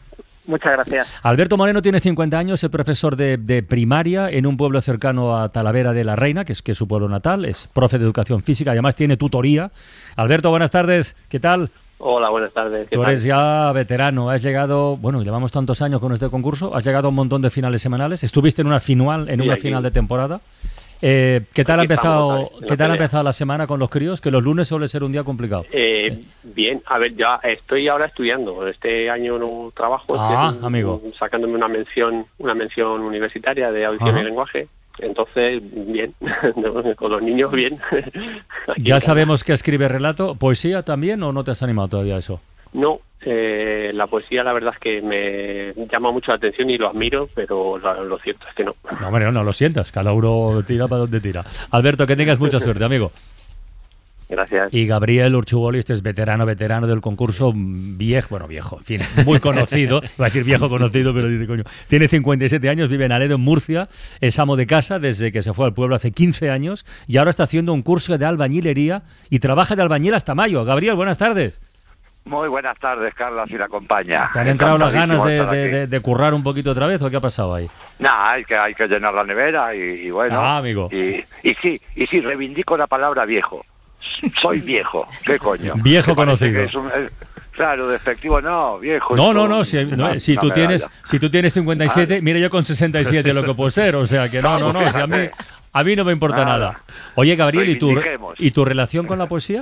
Muchas gracias. Alberto Moreno tiene 50 años, es profesor de primaria en un pueblo cercano a Talavera de la Reina, que es su pueblo natal, es profe de educación física, además tiene tutoría. Alberto, buenas tardes, ¿qué tal? Hola, buenas tardes. Tú eres ya veterano, has llegado, bueno, llevamos tantos años con este concurso, has llegado a un montón de finales semanales, estuviste en una final, final de temporada. ¿Qué tal ha empezado la semana con los críos? Que los lunes suele ser un día complicado. Bien, a ver, ya estoy ahora estudiando. Este año no trabajo. Amigo. Sacándome una mención universitaria de audición y lenguaje. Entonces, bien, con los niños, bien. ¿Ya sabemos que escribe relato? ¿Poesía también o no te has animado todavía a eso? No, la poesía la verdad es que me llama mucho la atención y lo admiro, pero lo cierto es que no. No, hombre, no lo sientas, cada uno tira para donde tira. Alberto, que tengas mucha suerte, amigo. Gracias. Y Gabriel Urchugoli, este es veterano del concurso, viejo, en fin, muy conocido, iba a decir viejo conocido, pero dice, coño, tiene 57 años, vive en Aledo, en Murcia, es amo de casa desde que se fue al pueblo hace 15 años y ahora está haciendo un curso de albañilería y trabaja de albañil hasta mayo. Gabriel, buenas tardes. Muy buenas tardes, Carlos, y la compañía. ¿Te han entrado las ganas de currar un poquito otra vez o qué ha pasado ahí? Nah, hay que llenar la nevera y bueno. Amigo. Y sí, reivindico la palabra viejo. Soy viejo, ¿qué coño? Viejo conocido. Claro, defectivo no, viejo. No, si tú tienes 57, mira yo con 67 lo que puedo ser, o sea que no, si a mí no me importa nada. Oye, Gabriel, ¿y tu relación con la poesía?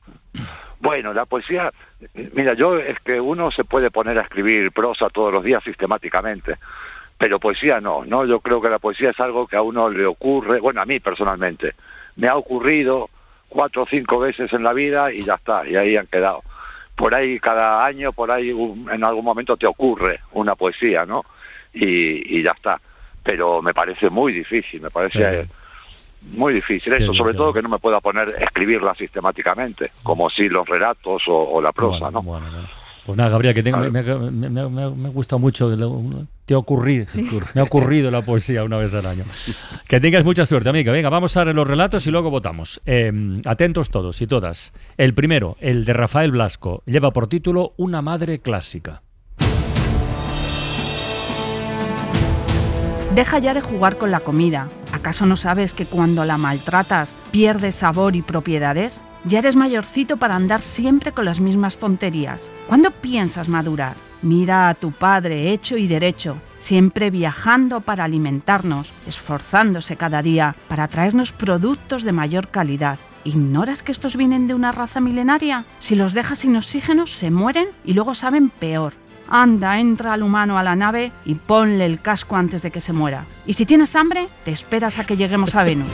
Bueno, la poesía, mira, es que uno se puede poner a escribir prosa todos los días sistemáticamente, pero poesía no, yo creo que la poesía es algo que a uno le ocurre, bueno, a mí personalmente, me ha ocurrido 4 o 5 veces en la vida y ya está, y ahí han quedado. Por ahí cada año, en algún momento te ocurre una poesía, ¿no? Y ya está, pero me parece muy difícil, muy difícil eso, sobre todo que no me pueda poner a escribirla sistemáticamente, como si los relatos o la prosa, ¿no? Bueno. Pues nada, Gabriel, que me gusta mucho, me ha ocurrido la poesía una vez al año. Que tengas mucha suerte, amiga. Venga, vamos a ver los relatos y luego votamos. Atentos todos y todas. El primero, el de Rafael Blasco, lleva por título Una madre clásica. Deja ya de jugar con la comida. ¿Acaso no sabes que cuando la maltratas pierde sabor y propiedades? Ya eres mayorcito para andar siempre con las mismas tonterías. ¿Cuándo piensas madurar? Mira a tu padre hecho y derecho, siempre viajando para alimentarnos, esforzándose cada día para traernos productos de mayor calidad. ¿Ignoras que estos vienen de una raza milenaria? Si los dejas sin oxígeno, se mueren y luego saben peor. Anda, entra al humano a la nave y ponle el casco antes de que se muera. Y si tienes hambre, te esperas a que lleguemos a Venus.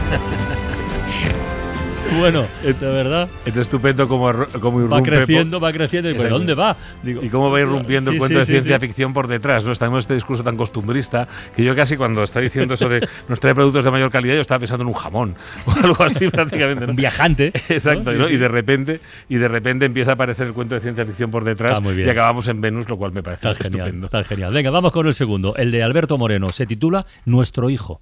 Bueno, es verdad. Es estupendo como irrumpe. Va creciendo. ¿Y por dónde va? Y cómo va irrumpiendo el cuento de ciencia ficción por detrás, ¿no? Estamos en este discurso tan costumbrista que yo casi cuando está diciendo eso de nos trae productos de mayor calidad, yo estaba pensando en un jamón o algo así prácticamente, ¿no? Un viajante. Exacto, ¿no? Y de repente empieza a aparecer el cuento de ciencia ficción por detrás y acabamos en Venus, lo cual me parece estupendo. Está genial. Venga, vamos con el segundo, el de Alberto Moreno. Se titula Nuestro hijo.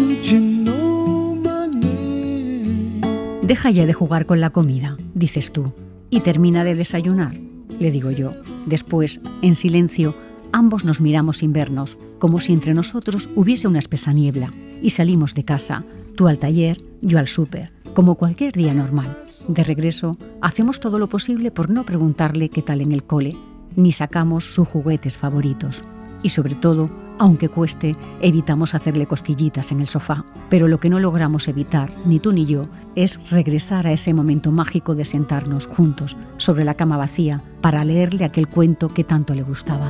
Deja ya de jugar con la comida, dices tú, y termina de desayunar, le digo yo. Después, en silencio, ambos nos miramos sin vernos, como si entre nosotros hubiese una espesa niebla, y salimos de casa, tú al taller, yo al súper, como cualquier día normal. De regreso, hacemos todo lo posible por no preguntarle qué tal en el cole, ni sacamos sus juguetes favoritos. Y sobre todo, aunque cueste, evitamos hacerle cosquillitas en el sofá. Pero lo que no logramos evitar, ni tú ni yo, es regresar a ese momento mágico de sentarnos juntos sobre la cama vacía para leerle aquel cuento que tanto le gustaba.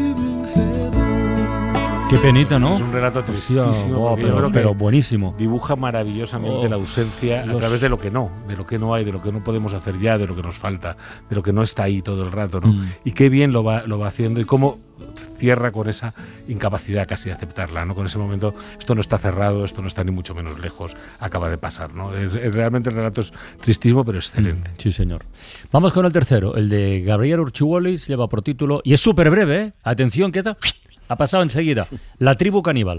Qué penita, ¿no? Es un relato tristísimo, pero buenísimo. Dibuja maravillosamente la ausencia a través de lo que no hay, de lo que no podemos hacer ya, de lo que nos falta, de lo que no está ahí todo el rato, ¿no? Y qué bien lo va haciendo y cómo cierra con esa incapacidad casi de aceptarla, ¿no? Con ese momento, esto no está cerrado, esto no está ni mucho menos lejos, acaba de pasar, ¿no? Realmente el relato es tristísimo, pero excelente. Sí, señor. Vamos con el tercero, el de Gabriel Urchugoli, lleva por título, y es súper breve, ¿eh? Atención, ¿qué tal? Ha pasado enseguida. La tribu caníbal.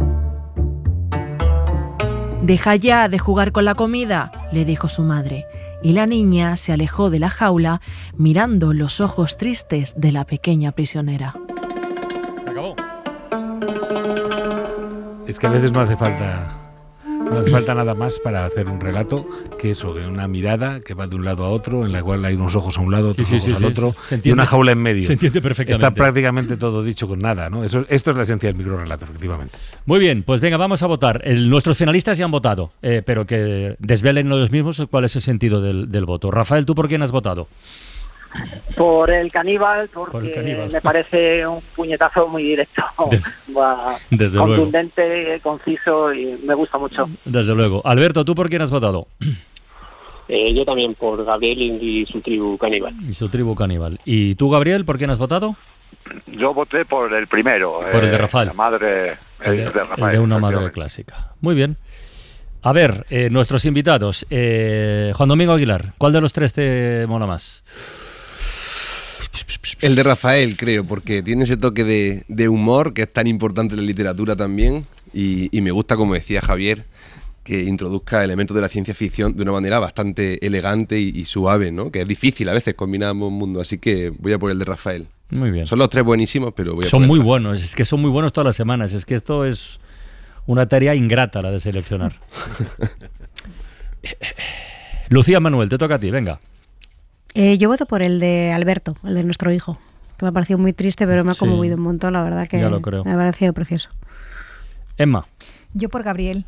Deja ya de jugar con la comida, le dijo su madre, y la niña se alejó de la jaula mirando los ojos tristes de la pequeña prisionera. Se acabó. Es que a veces no hace falta nada más para hacer un relato que eso, que una mirada que va de un lado a otro, en la cual hay unos ojos a un lado, otros ojos al otro, y una jaula en medio. Se entiende perfectamente. Está prácticamente todo dicho con nada, ¿no? Esto es la esencia del microrrelato, efectivamente. Muy bien, pues venga, vamos a votar. Nuestros finalistas ya han votado, pero que desvelen ellos mismos cuál es el sentido del voto. Rafael, ¿tú por quién has votado? Por el caníbal, porque me parece un puñetazo muy directo, desde contundente, luego. conciso y me gusta mucho. Desde luego. Alberto, ¿tú por quién has votado? Yo también por Gabriel y su tribu caníbal. Y su tribu caníbal. ¿Y tú, Gabriel, por quién has votado? Yo voté por el primero. Por el de Rafael. La madre, el de Rafael, el de una madre clásica. Muy bien. A ver, nuestros invitados. Juan Domingo Aguilar, ¿cuál de los tres te mola más? El de Rafael, creo, porque tiene ese toque de humor que es tan importante en la literatura también y me gusta, como decía Javier, que introduzca elementos de la ciencia ficción de una manera bastante elegante y suave, ¿no? Que es difícil a veces combinar un mundo, así que voy a por el de Rafael. Muy bien. Son los tres buenísimos, pero voy a Son muy buenos, es que son muy buenos todas las semanas, es que esto es una tarea ingrata la de seleccionar. Lucía Manuel, te toca a ti, venga. Yo voto por el de Alberto, el de nuestro hijo, que me ha parecido muy triste, pero me ha conmovido un montón, la verdad que ya lo creo. Me ha parecido precioso. Emma. Yo por Gabriel.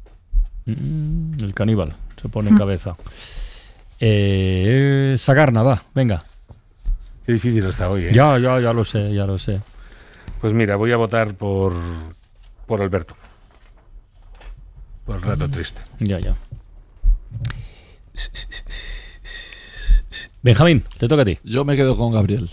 El caníbal, se pone en cabeza. Sagarna, va, venga. Qué difícil está hoy, ¿eh? Ya lo sé. Pues mira, voy a votar por Alberto. Por el rato triste. Ya. Benjamín, te toca a ti. Yo me quedo con Gabriel.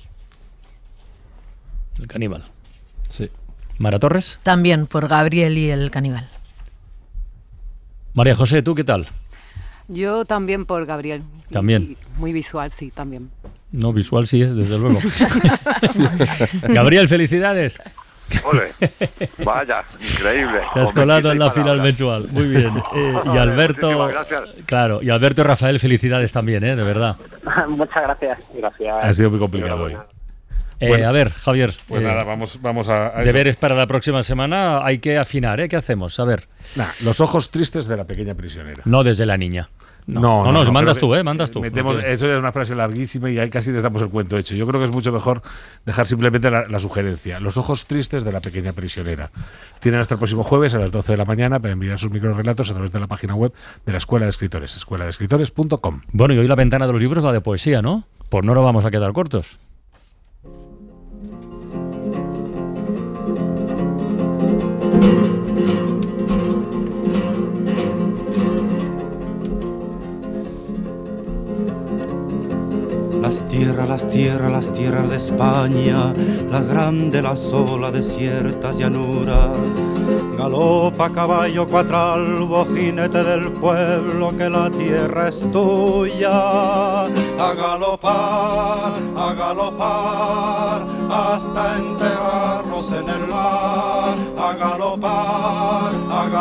El caníbal. Sí. Mara Torres. También por Gabriel y el caníbal. María José, ¿tú qué tal? Yo también por Gabriel. También. Y muy visual, sí, también. No, visual sí es, desde luego. Gabriel, felicidades. Ole, vaya, increíble. Te has colado en la final mensual. Muy bien. Y Alberto, claro, y Alberto y Rafael, felicidades también, de verdad. Muchas gracias. Gracias. Ha sido muy complicado hoy. Bueno, a ver, Javier. Pues nada, vamos a eso. Deberes para la próxima semana, hay que afinar, ¿qué hacemos? A ver. Los ojos tristes de la pequeña prisionera. No desde la niña. No, mandas tú, mandas tú. Eso es una frase larguísima y ahí casi les damos el cuento hecho. Yo creo que es mucho mejor dejar simplemente la sugerencia. Los ojos tristes de la pequeña prisionera. Tienen hasta el próximo jueves a las 12 de la mañana para enviar sus microrelatos a través de la página web de la Escuela de Escritores, escueladeescritores.com. Bueno, y hoy la ventana de los libros va de poesía, ¿no? Pues no nos vamos a quedar cortos. Las tierras de España, las grandes, las solas, desiertas llanuras. Galopa caballo cuatralbo, jinete del pueblo, que la tierra es tuya. A galopar, hasta enterrarnos en el mar. A galopar,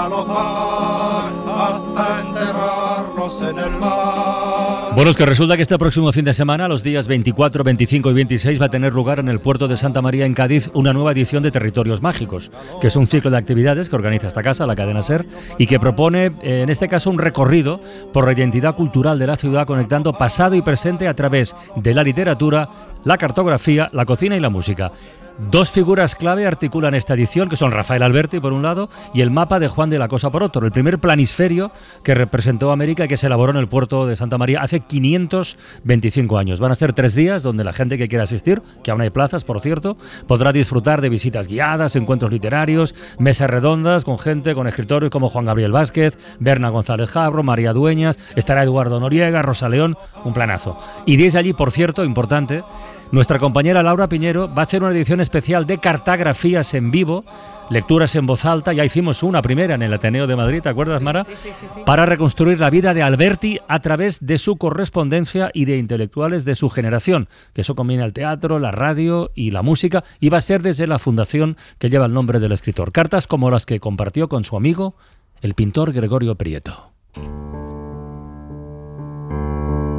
hasta enterrarnos en el mar. Bueno, es que resulta que este próximo fin de semana, los días 24, 25 y 26, va a tener lugar en el puerto de Santa María, en Cádiz, una nueva edición de Territorios Mágicos, que es un ciclo de actividades que organiza esta casa, la cadena SER, y que propone, en este caso, un recorrido por la identidad cultural de la ciudad, conectando pasado y presente a través de la literatura, la cartografía, la cocina y la música. Dos figuras clave articulan esta edición, que son Rafael Alberti por un lado y el mapa de Juan de la Cosa por otro, el primer planisferio que representó a América y que se elaboró en el puerto de Santa María hace 525 años. Van a ser 3 días donde la gente que quiera asistir, que aún hay plazas por cierto, podrá disfrutar de visitas guiadas, encuentros literarios, mesas redondas con gente, con escritores como Juan Gabriel Vázquez, Berna González Jabro, María Dueñas, estará Eduardo Noriega, Rosa León, un planazo. Y desde allí, por cierto, importante, nuestra compañera Laura Piñero va a hacer una edición especial de cartografías en vivo, lecturas en voz alta. Ya hicimos una primera en el Ateneo de Madrid, ¿te acuerdas, Mara? Sí. Para reconstruir la vida de Alberti a través de su correspondencia y de intelectuales de su generación, que eso combina el teatro, la radio y la música, y va a ser desde la fundación que lleva el nombre del escritor. Cartas como las que compartió con su amigo, el pintor Gregorio Prieto.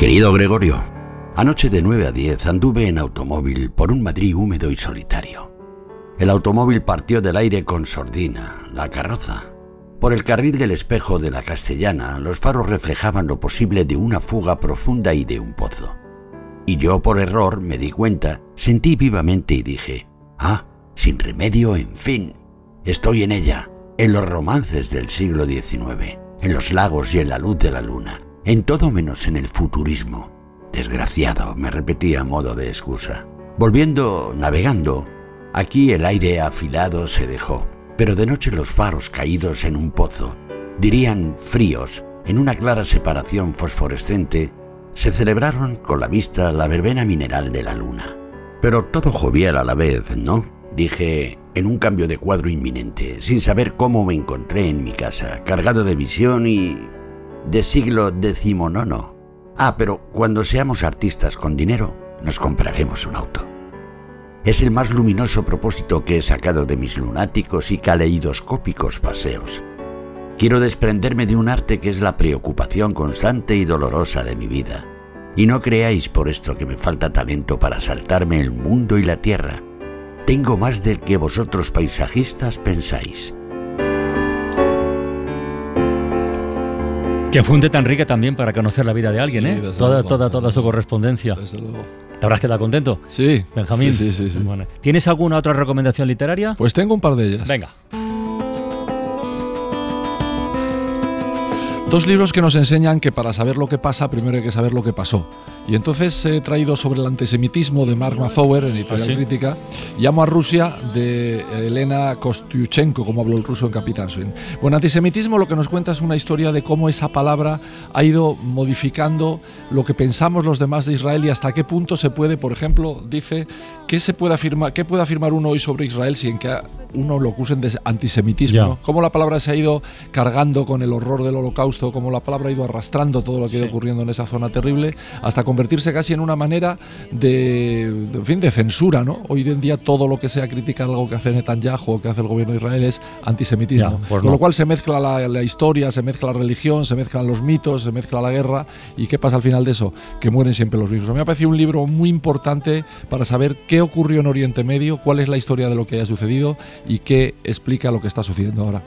Querido Gregorio, anoche de 9 a 10 anduve en automóvil por un Madrid húmedo y solitario. El automóvil partió del aire con sordina, la carroza. Por el carril del espejo de la Castellana, los faros reflejaban lo posible de una fuga profunda y de un pozo. Y yo, por error, me di cuenta, sentí vivamente y dije: «Ah, sin remedio, en fin, estoy en ella, en los romances del siglo XIX, en los lagos y en la luz de la luna, en todo menos en el futurismo». Desgraciado, me repetía a modo de excusa. Volviendo, navegando, aquí el aire afilado se dejó, pero de noche los faros caídos en un pozo, dirían fríos, en una clara separación fosforescente, se celebraron con la vista la verbena mineral de la luna. Pero todo jovial a la vez, ¿no? Dije, en un cambio de cuadro inminente, sin saber cómo me encontré en mi casa, cargado de visión y de siglo XIX. Ah, pero cuando seamos artistas con dinero, nos compraremos un auto. Es el más luminoso propósito que he sacado de mis lunáticos y caleidoscópicos paseos. Quiero desprenderme de un arte que es la preocupación constante y dolorosa de mi vida. Y no creáis por esto que me falta talento para saltarme el mundo y la tierra. Tengo más del que vosotros paisajistas pensáis. Qué fuente tan rica también para conocer la vida de alguien, ¿eh? Toda su correspondencia. Desde luego. ¿Te habrás quedado contento? Sí. Benjamín. Sí. Bueno. ¿Tienes alguna otra recomendación literaria? Pues tengo un par de ellas. Venga. Dos libros que nos enseñan que para saber lo que pasa, primero hay que saber lo que pasó. Y entonces he traído sobre el antisemitismo de Mark Mazauer, en Editorial Crítica, y Amo a Rusia, de Elena Kostyuchenko, como habló el ruso en Capitán Swing. Bueno, antisemitismo lo que nos cuenta es una historia de cómo esa palabra ha ido modificando lo que pensamos los demás de Israel y hasta qué punto se puede, por ejemplo, dice, ¿qué puede afirmar uno hoy sobre Israel sin que uno lo acusen de antisemitismo? ¿No? Cómo la palabra se ha ido cargando con el horror del Holocausto, cómo la palabra ha ido arrastrando todo lo que ha ido ocurriendo en esa zona terrible, hasta convertirse casi en una manera de censura, ¿no? Hoy en día todo lo que sea criticar algo que hace Netanyahu o que hace el gobierno de Israel es antisemitismo. Con lo cual se mezcla la historia, se mezcla la religión, se mezclan los mitos, se mezcla la guerra. ¿Y qué pasa al final de eso? Que mueren siempre los mismos. Me ha parecido un libro muy importante para saber qué ocurrió en Oriente Medio, cuál es la historia de lo que haya sucedido y qué explica lo que está sucediendo ahora.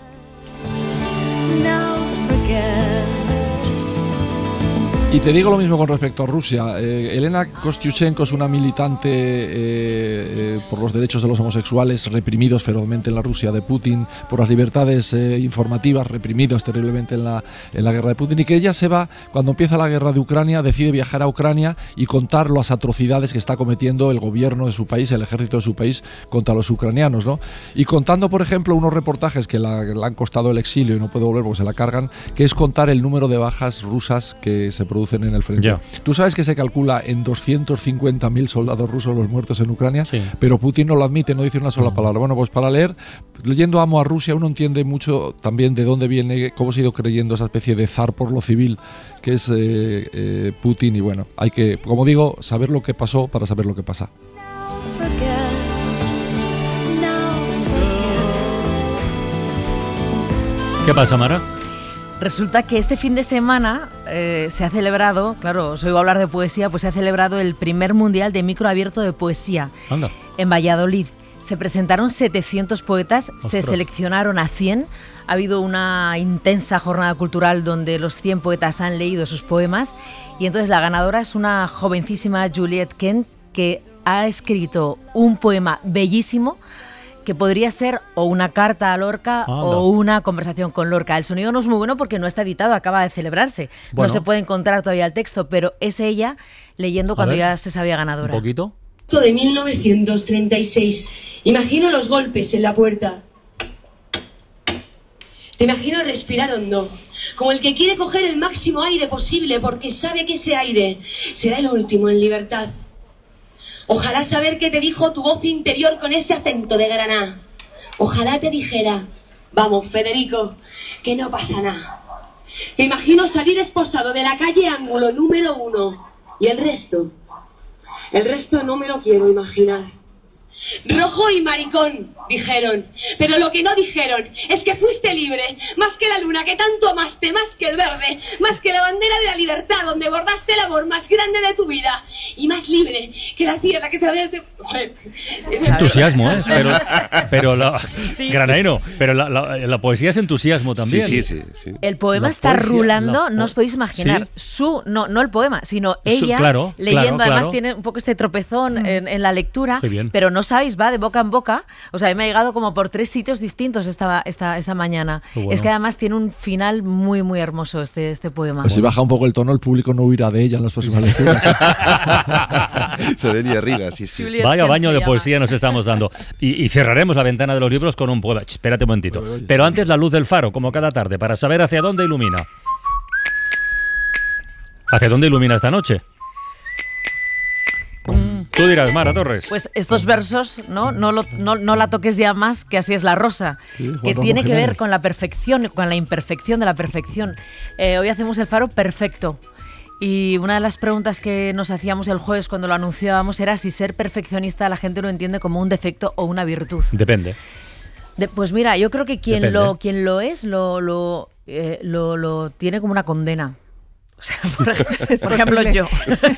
Y te digo lo mismo con respecto a Rusia. Elena Kostyuchenko es una militante por los derechos de los homosexuales reprimidos ferozmente en la Rusia de Putin, por las libertades informativas reprimidos terriblemente en la guerra de Putin, y que ella se va, cuando empieza la guerra de Ucrania, decide viajar a Ucrania y contar las atrocidades que está cometiendo el gobierno de su país, el ejército de su país, contra los ucranianos, ¿no? Y contando, por ejemplo, unos reportajes que le han costado el exilio y no puede volver porque se la cargan, que es contar el número de bajas rusas que se producen en el frente. Tú sabes que se calcula en 250.000 soldados rusos los muertos en Ucrania, pero Putin no lo admite, no dice una sola palabra. Bueno, pues para leyendo Amo a Rusia, uno entiende mucho también de dónde viene, cómo se ha ido creyendo esa especie de zar por lo civil que es Putin, y bueno, hay que, como digo, saber lo que pasó para saber lo que pasa. ¿Qué pasa, Mara? Resulta que este fin de semana se ha celebrado, claro, os oigo hablar de poesía, pues se ha celebrado el primer mundial de micro abierto de poesía. Anda. En Valladolid. Se presentaron 700 poetas, se seleccionaron a 100. Ha habido una intensa jornada cultural donde los 100 poetas han leído sus poemas y entonces la ganadora es una jovencísima Juliette Kent que ha escrito un poema bellísimo que podría ser o una carta a Lorca o una conversación con Lorca. El sonido no es muy bueno porque no está editado, acaba de celebrarse. Bueno. No se puede encontrar todavía el texto, pero es ella leyendo cuando ya se sabía ganadora. ¿Un poquito? De 1936. Imagino los golpes en la puerta. Te imagino respirar hondo, como el que quiere coger el máximo aire posible porque sabe que ese aire será el último en libertad. Ojalá saber qué te dijo tu voz interior con ese acento de Granada. Ojalá te dijera, vamos Federico, que no pasa nada. Te imagino salir esposado de la calle Ángulo número 1 y el resto no me lo quiero imaginar. Rojo y maricón, dijeron. Pero lo que no dijeron es que fuiste libre, más que la luna que tanto amaste, más que el verde, más que la bandera de la libertad, donde bordaste el amor más grande de tu vida, y más libre que la tierra que te rodea desde... Joder. Entusiasmo, ¿eh? Pero Granaino, pero la poesía es entusiasmo también. Sí. El poema está rulando, no os podéis imaginar. No el poema, sino ella leyendo. Además tiene un poco este tropezón en la lectura, pero no sabéis, va de boca en boca. O sea, me ha llegado como por 3 sitios distintos esta mañana. Bueno. Es que además tiene un final muy, muy hermoso este poema. Pues si baja un poco el tono, el público no huirá de ella en las próximas lecturas. Se venía arriba, sí. Vaya baño de poesía nos estamos dando. Y cerraremos la ventana de los libros con un poema. Espérate un momentito. Pero antes la luz del faro, como cada tarde, para saber hacia dónde ilumina. ¿Hacia dónde ilumina esta noche? Tú dirás, Mara Torres. Pues estos versos, no la toques ya más, que así es la rosa, que tiene que ver con la perfección, con la imperfección de la perfección. Hoy hacemos el faro perfecto. Y una de las preguntas que nos hacíamos el jueves cuando lo anunciábamos era si ser perfeccionista la gente lo entiende como un defecto o una virtud. Depende. Pues mira, yo creo que quien lo es lo tiene como una condena. O sea, por ejemplo, yo.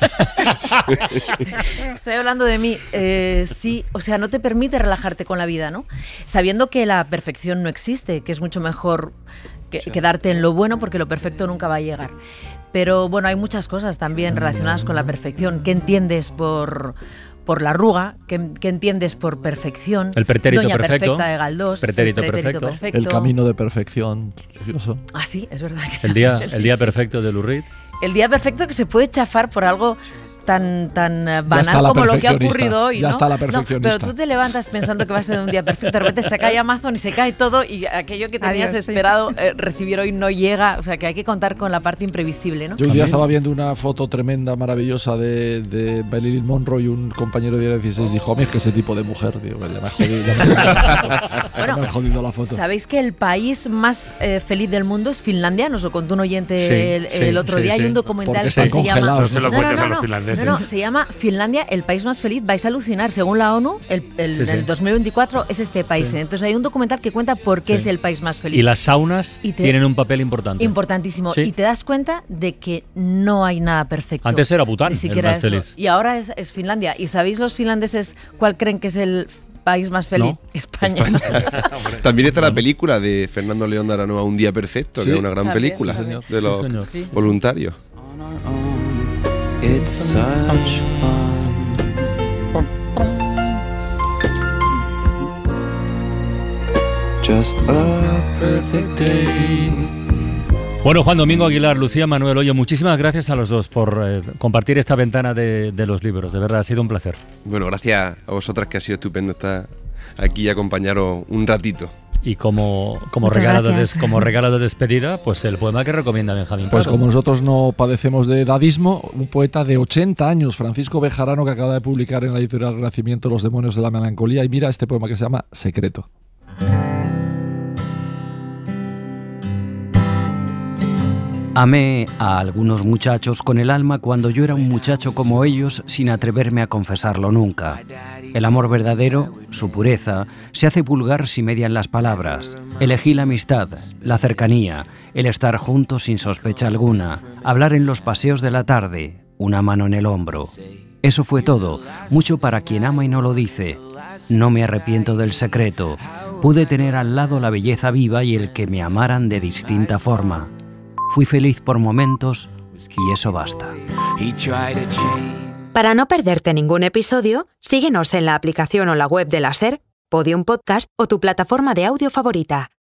Estoy hablando de mí. Sí, o sea, no te permite relajarte con la vida, ¿no? Sabiendo que la perfección no existe, que es mucho mejor quedarte en lo bueno porque lo perfecto nunca va a llegar. Pero bueno, hay muchas cosas también relacionadas con la perfección. ¿Qué entiendes por la arruga? ¿Qué entiendes por perfección? El pretérito Doña perfecto. Perfecta de Galdós. Pretérito perfecto. El camino de perfección. Precioso. Ah, sí, es verdad. El día perfecto de Lou Reed. El día perfecto que se puede chafar por algo tan banal como lo que ha ocurrido hoy, ¿no? Ya está la perfeccionista. Pero tú te levantas pensando que va a ser un día perfecto, de repente se cae Amazon y se cae todo y aquello que tenías esperado recibir hoy no llega, o sea que hay que contar con la parte imprevisible, ¿no? Yo un día estaba viendo una foto tremenda, maravillosa de Marilyn Monroe y un compañero de 16 dijo, es que ese tipo de mujer, digo, ya me ha jodido la foto. ¿Sabéis que el país más feliz del mundo es Finlandia? Nos lo contó un oyente el otro día. Hay un documental que se llama... No se lo cuentes a los finlandeses. No, se llama Finlandia, el país más feliz. Vais a alucinar, según la ONU, el 2024 es este país. Entonces hay un documental que cuenta por qué es el país más feliz. Y las saunas tienen un papel importante. Importantísimo. Y te das cuenta de que no hay nada perfecto. Antes era Bután, ni siquiera el más feliz. Y ahora es Finlandia. ¿Y sabéis los finlandeses cuál creen que es el país más feliz? No. España. También está la película de Fernando León de Aranoa, Un día perfecto, que es una gran película de los voluntarios. It's such fun. Just a perfect day. Bueno, Juan Domingo Aguilar, Lucía Manuel Hoyo, muchísimas gracias a los dos por compartir esta ventana de los libros. De verdad, ha sido un placer. Bueno, gracias a vosotras, que ha sido estupendo estar aquí y acompañaros un ratito. Y como regalo de despedida, pues el poema que recomienda Benjamín Pues Prado. como nosotros no padecemos de edadismo, un poeta de 80 años, Francisco Bejarano, que acaba de publicar en la editorial Renacimiento Los demonios de la melancolía, y mira este poema que se llama Secreto. Amé a algunos muchachos con el alma cuando yo era un muchacho como ellos, sin atreverme a confesarlo nunca. El amor verdadero, su pureza, se hace vulgar si median las palabras. Elegí la amistad, la cercanía, el estar juntos sin sospecha alguna, hablar en los paseos de la tarde, una mano en el hombro. Eso fue todo, mucho para quien ama y no lo dice. No me arrepiento del secreto. Pude tener al lado la belleza viva y el que me amaran de distinta forma. Fui feliz por momentos y eso basta. Para no perderte ningún episodio, síguenos en la aplicación o la web de la SER, Podium Podcast o tu plataforma de audio favorita.